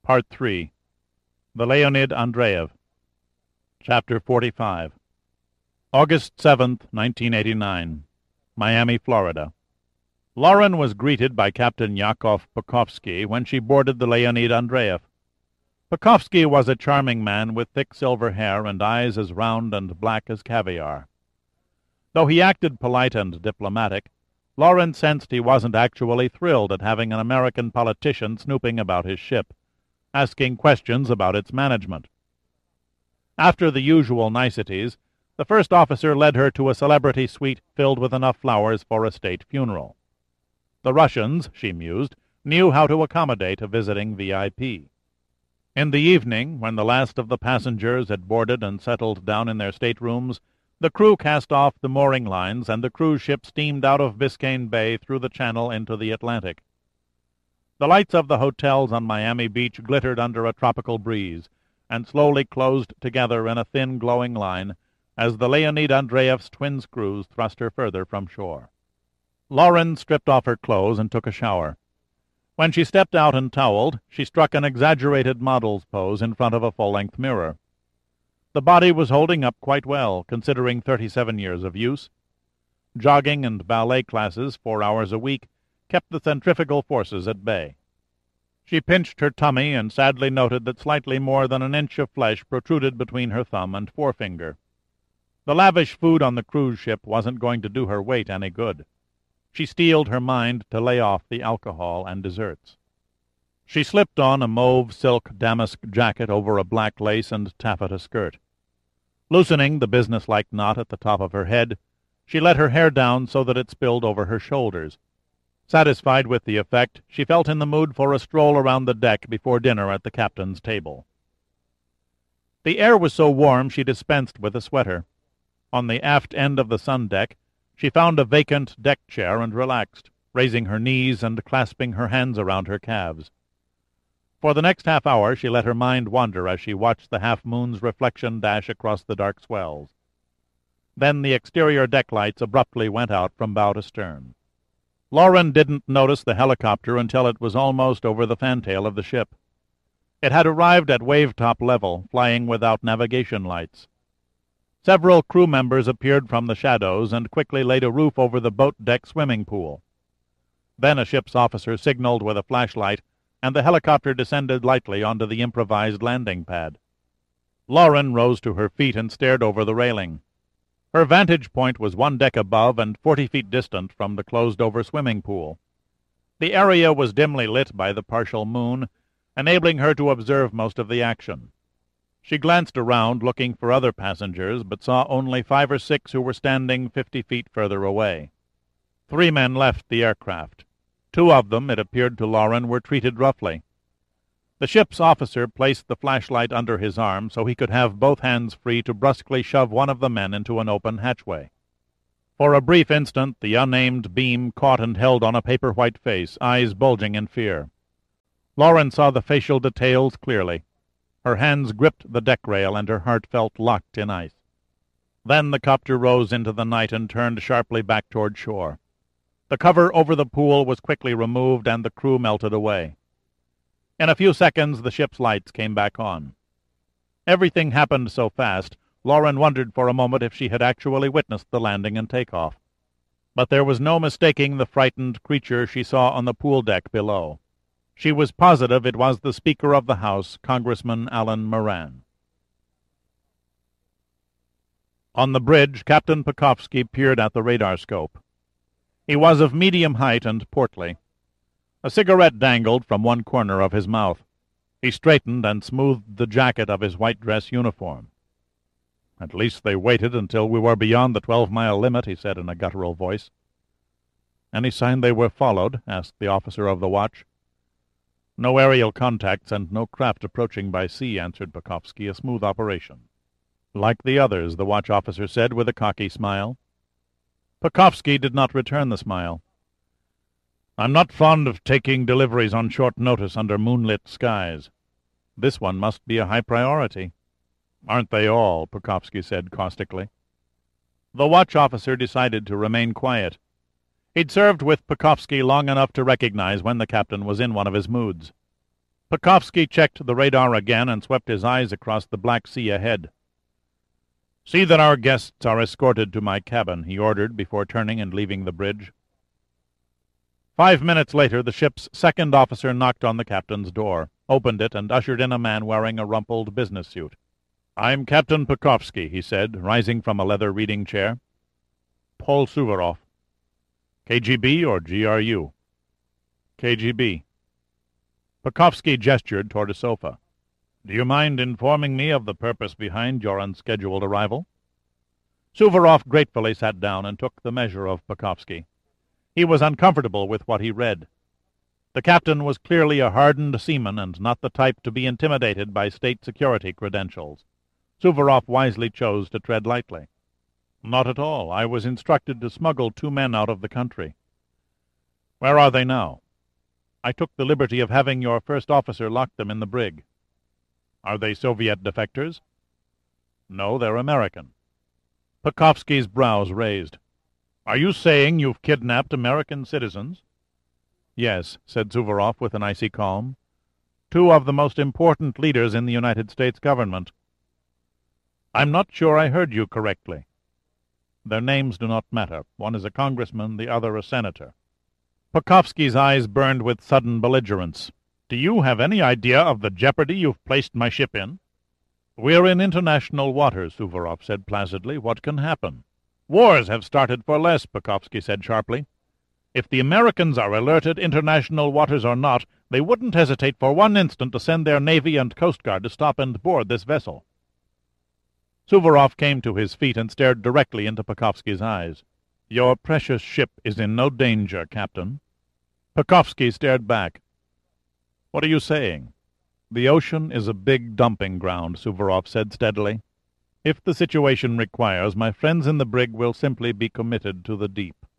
Part 3. The Leonid Andreyev. Chapter 45. August 7th, 1989. Miami, Florida. Lauren was greeted by Captain Yakov Pekovsky when she boarded the Leonid Andreyev. Pekovsky was a charming man with thick silver hair and eyes as round and black as caviar. Though he acted polite and diplomatic, Lauren sensed he wasn't actually thrilled at having an American politician snooping about his ship, asking questions about its management. After the usual niceties, the first officer led her to a celebrity suite filled with enough flowers for a state funeral. The Russians, she mused, knew how to accommodate a visiting VIP. In the evening, when the last of the passengers had boarded and settled down in their staterooms, the crew cast off the mooring lines and the cruise ship steamed out of Biscayne Bay through the channel into the Atlantic. The lights of the hotels on Miami Beach glittered under a tropical breeze, and slowly closed together in a thin glowing line as the Leonid Andreyev's twin screws thrust her further from shore. Lauren stripped off her clothes and took a shower. When she stepped out and toweled, she struck an exaggerated model's pose in front of a full-length mirror. The body was holding up quite well, considering 37 years of use. Jogging and ballet classes 4 hours a week kept the centrifugal forces at bay. She pinched her tummy and sadly noted that slightly more than an inch of flesh protruded between her thumb and forefinger. The lavish food on the cruise ship wasn't going to do her weight any good. She steeled her mind to lay off the alcohol and desserts. She slipped on a mauve silk damask jacket over a black lace and taffeta skirt. Loosening the businesslike knot at the top of her head, she let her hair down so that it spilled over her shoulders. Satisfied with the effect, she felt in the mood for a stroll around the deck before dinner at the captain's table. The air was so warm she dispensed with a sweater. On the aft end of the sun deck, she found a vacant deck chair and relaxed, raising her knees and clasping her hands around her calves. For the next half hour she let her mind wander as she watched the half-moon's reflection dash across the dark swells. Then the exterior deck lights abruptly went out from bow to stern. Lauren didn't notice the helicopter until it was almost over the fantail of the ship. It had arrived at wave-top level, flying without navigation lights. Several crew members appeared from the shadows and quickly laid a roof over the boat-deck swimming pool. Then a ship's officer signaled with a flashlight, and the helicopter descended lightly onto the improvised landing pad. Lauren rose to her feet and stared over the railing. Her vantage point was 1 deck above and 40 feet distant from the closed-over swimming pool. The area was dimly lit by the partial moon, enabling her to observe most of the action. She glanced around, looking for other passengers, but saw only 5 or 6 who were standing 50 feet further away. 3 men left the aircraft. 2 of them, it appeared to Lauren, were treated roughly. The ship's officer placed the flashlight under his arm so he could have both hands free to brusquely shove one of the men into an open hatchway. For a brief instant the unnamed beam caught and held on a paper-white face, eyes bulging in fear. Lauren saw the facial details clearly. Her hands gripped the deck rail and her heart felt locked in ice. Then the copter rose into the night and turned sharply back toward shore. The cover over the pool was quickly removed and the crew melted away. In a few seconds the ship's lights came back on. Everything happened so fast, Lauren wondered for a moment if she had actually witnessed the landing and takeoff. But there was no mistaking the frightened creature she saw on the pool deck below. She was positive it was the Speaker of the House, Congressman Alan Moran. On the bridge, Captain Pekovsky peered at the radar scope. He was of medium height and portly. A cigarette dangled from one corner of his mouth. He straightened and smoothed the jacket of his white dress uniform. "At least they waited until we were beyond the 12-mile limit," he said in a guttural voice. "Any sign they were followed?" asked the officer of the watch. "No aerial contacts and no craft approaching by sea," answered Pekovsky. "A smooth operation." "Like the others," the watch officer said with a cocky smile. Pekovsky did not return the smile. "I'm not fond of taking deliveries on short notice under moonlit skies. This one must be a high priority." "Aren't they all?" Pekovsky said caustically. The watch officer decided to remain quiet. He'd served with Pekovsky long enough to recognize when the captain was in one of his moods. Pekovsky checked the radar again and swept his eyes across the Black Sea ahead. "See that our guests are escorted to my cabin," he ordered before turning and leaving the bridge. 5 minutes later, the ship's second officer knocked on the captain's door, opened it, and ushered in a man wearing a rumpled business suit. "I'm Captain Pekovsky," he said, rising from a leather reading chair. "Paul Suvorov." "KGB or GRU?" "KGB." Pekovsky gestured toward a sofa. "Do you mind informing me of the purpose behind your unscheduled arrival?" Suvorov gratefully sat down and took the measure of Pekovsky. He was uncomfortable with what he read. The captain was clearly a hardened seaman and not the type to be intimidated by state security credentials. Suvorov wisely chose to tread lightly. "Not at all. I was instructed to smuggle 2 men out of the country." "Where are they now?" "I took the liberty of having your first officer lock them in the brig." "Are they Soviet defectors?" "No, they're American." Pekovsky's brows raised. "Are you saying you've kidnapped American citizens?" "Yes," said Suvorov with an icy calm. "2 of the most important leaders in the United States government." "I'm not sure I heard you correctly." "Their names do not matter. One is a congressman, the other a senator." Pekovsky's eyes burned with sudden belligerence. "Do you have any idea of the jeopardy you've placed my ship in?" "We're in international waters," Suvorov said placidly. "What can happen?" "Wars have started for less," Pekovsky said sharply. "If the Americans are alerted, international waters or not, they wouldn't hesitate for one instant to send their Navy and Coast Guard to stop and board this vessel." Suvorov came to his feet and stared directly into Pekovsky's eyes. "Your precious ship is in no danger, Captain." Pekovsky stared back. "What are you saying?" "The ocean is a big dumping ground," Suvorov said steadily. "If the situation requires, my friends in the brig will simply be committed to the deep.